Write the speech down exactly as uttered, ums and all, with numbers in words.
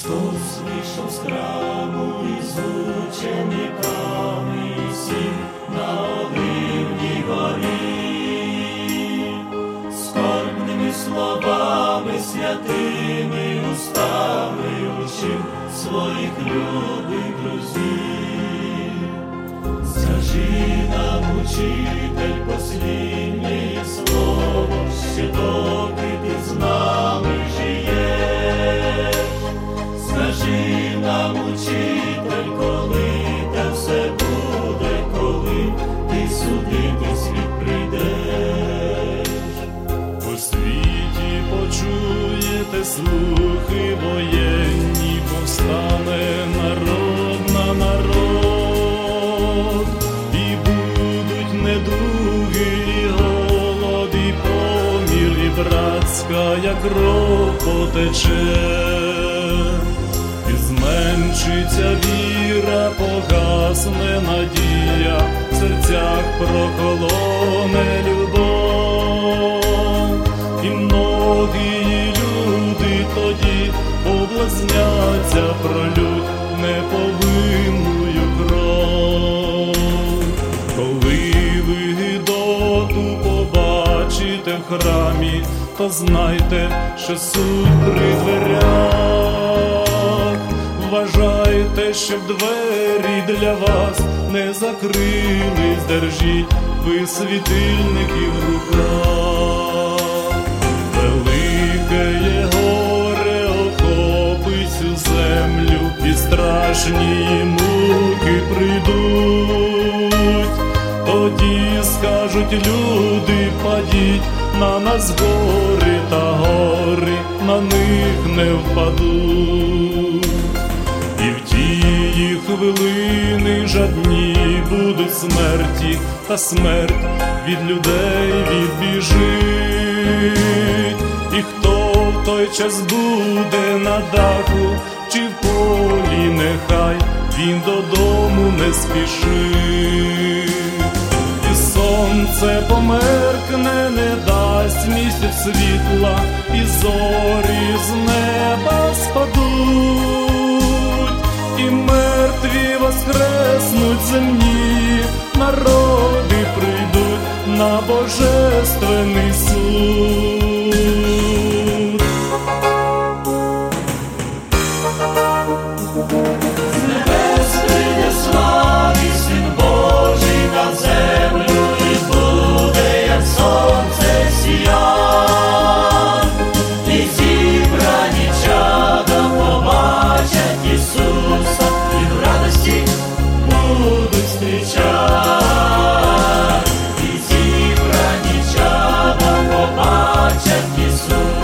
Христос вийшов з храму із учениками, сів на Оливній горі, скорбними словами, святими устами учив своїх любих друзів. Скажи нам, учитель, посліднє слово, ще доки ти з нами жиєш. Скажи нам, учитель, коли те все буде, коли ти судити світ прийдеш. У світі почуєте слухи воєнні, повстане народ на народ, і будуть недуги, і голод, і помір, і братська, як кров потече. І зменшиться віра, погасне надія, в серцях прохолоне любов. І многії люди тоді облазняться, пролють неповинною кров. Коли ви гидоту побачите в храмі, то знайте, що суд при дверях. Вважайте, щоб двері для вас не закрились, держіть ви світильники в руках. Велике є горе охопить цю землю, і страшні муки прийдуть. Тоді скажуть люди, падіть на нас гори, та гори на них не впадуть. І в тії хвилини жадні будуть смерті, та смерть від людей відбіжить. І хто в той час буде на даху чи в полі, нехай він додому не спішить. І сонце померкне, не дасть місяць світла, і зорі з неба спадуть. І мертві воскреснуть земні, народи прийдуть на божественний суд. З небес прийде славі Син Божий на землю, і буде, як сонце сіян. І зібрані чада побачать Ісуса, і в радості будуть зустрічати. І зібрані чада побачать Ісуса,